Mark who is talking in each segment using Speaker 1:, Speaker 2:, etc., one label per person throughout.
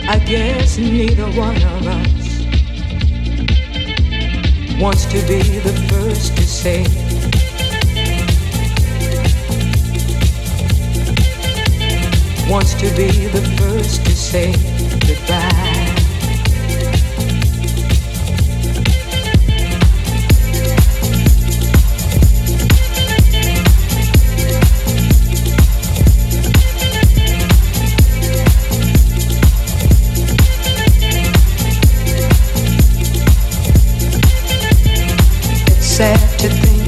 Speaker 1: I guess neither one of us wants to be the first to say wants to be the first to say goodbye. Sad to think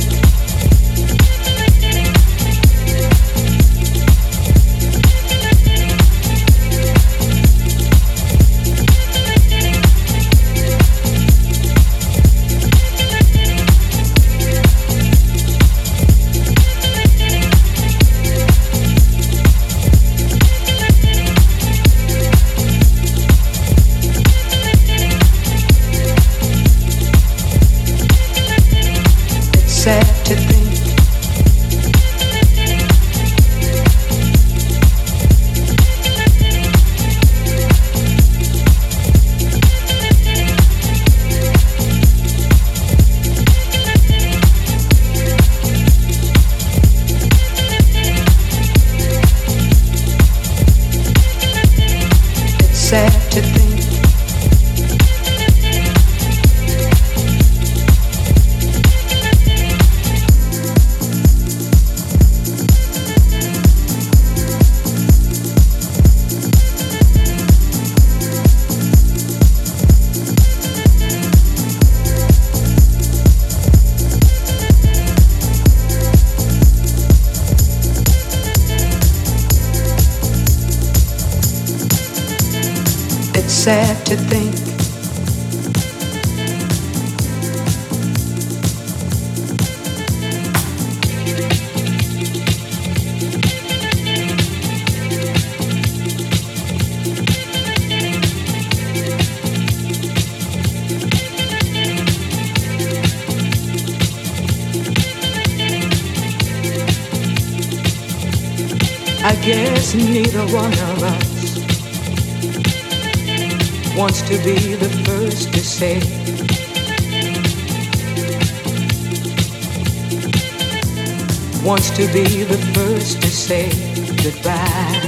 Speaker 1: sad to think it's sad to think sad to think I guess neither one of us wants to be the first to say wants to be the first to say goodbye.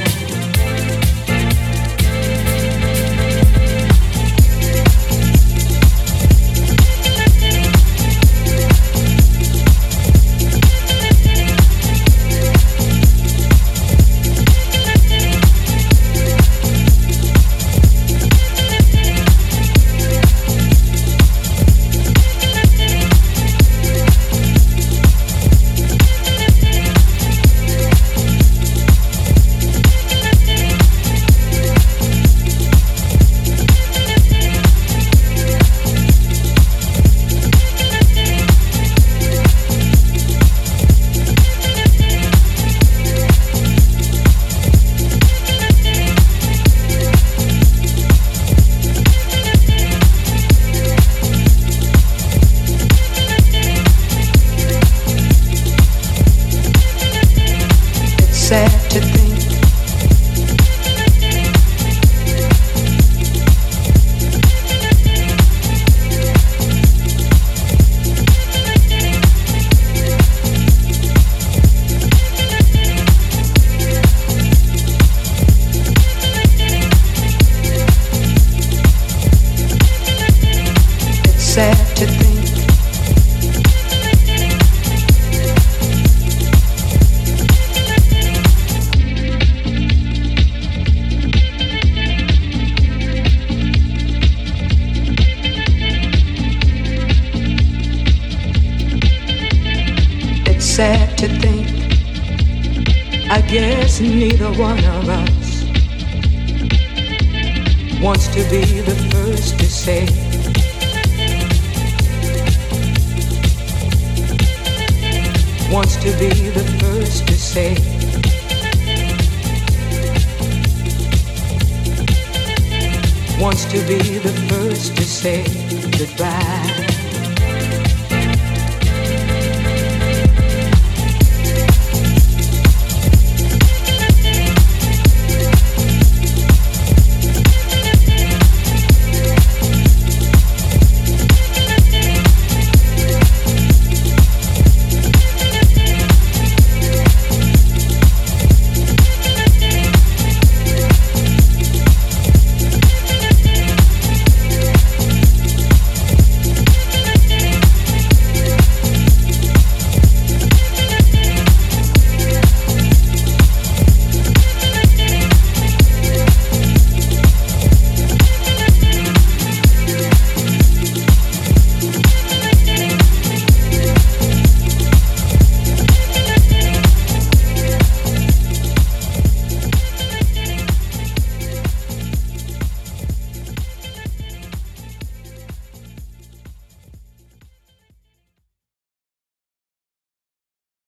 Speaker 1: Sad to think it's sad to think sad to think I guess neither one of us wants to be the first to say wants to be the first to say wants to be the first to say goodbye.